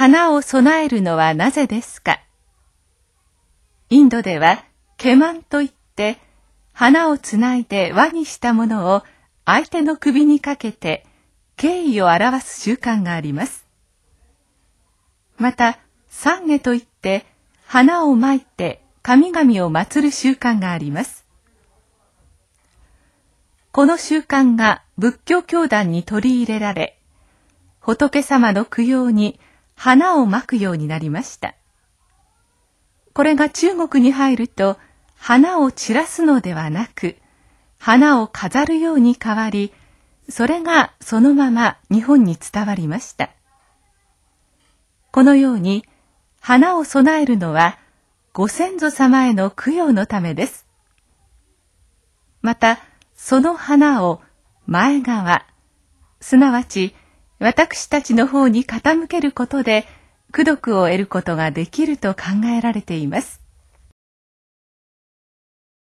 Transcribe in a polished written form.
花を供えるのはなぜですか？インドではケマンといって花をつないで輪にしたものを相手の首にかけて敬意を表す習慣があります。またサンゲといって花をまいて神々を祀る習慣があります。この習慣が仏教教団に取り入れられ、仏様の供養に花をまくようになりました。これが中国に入ると、花を散らすのではなく、花を飾るように変わり、それがそのまま日本に伝わりました。このように、花を供えるのは、ご先祖様への供養のためです。また、その花を前側、すなわち私たちの方に傾けることで、功徳を得ることができると考えられています。